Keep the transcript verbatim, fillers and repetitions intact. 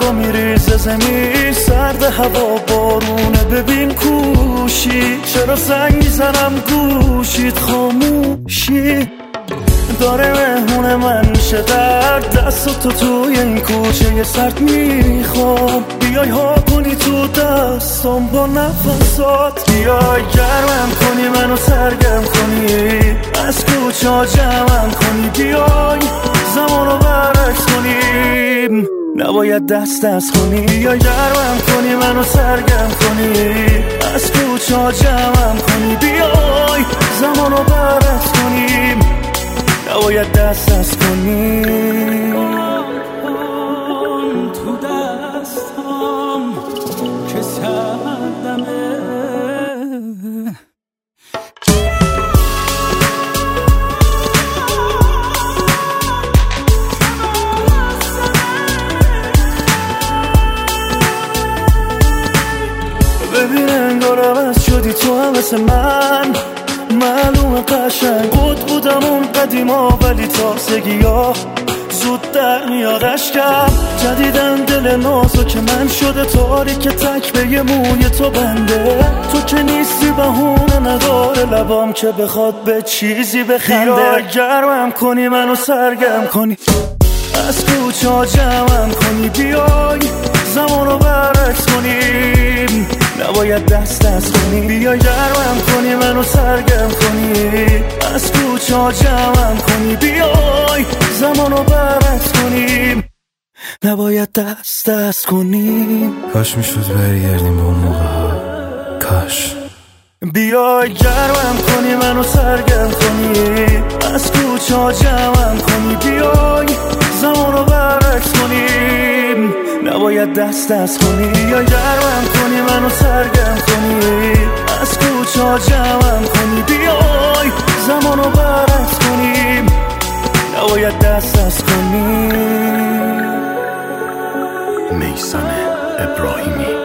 برگا میریزه زمین، سرد هوا بارونه ببین کوشی، چرا زنگ میزنم گوشید خاموشی داره مهمون من میشه در دست تو توی این کوچه یه سرد میخوام بیای ها کنی تو دستم با نفسات، بیای گرمم کنی منو سرگرم کنی از کوچه ها جمعم کنی، بیای زمانو برعکس کنیم نباید دست دست کنی، بیای گرمم کنی منو سرگرم کنی از کوچه ها جمعم کنی، بیای زمانو برعکس کنیم نباید دست دست کنی. تو دستم که سردمه ببین انگار عوض شدی تو هم مثل من، معلومه قشنگ بود بودم اون قدیما ولی تازگی ها زود در میاد اشکم، جدیدن دل نازو که من شده تاریک تک به یه موی تو بنده، تو که نیستی بهونه نداره لبام که بخواد به چیزی بخنده، بیای گرمم کنی منو سرگرم کنی از کوچه ها جمعم کنی، بیای زمانو برعکس کنیم نباید دست دست کنی، بیای گرمم کنی منو سرگرم کنی از کوچه ها جمعم کنی، بیای زمانو برعکس کنیم نباید دست دست کنیم. کاش میشد برگردیم به اون موقع ها، کاش بیای گرمم کنی منو سرگرم کنی از کوچه ها جمعم کنی، بیای زمانو برعکس کنیم نباید دست دست کنی، بیای گرمم کنی منو سرگرم کنی از کوچه ها جمعم کنی، بیای زمانو برعکس کنیم نباید دست دست کنیم. میثم ابراهیمی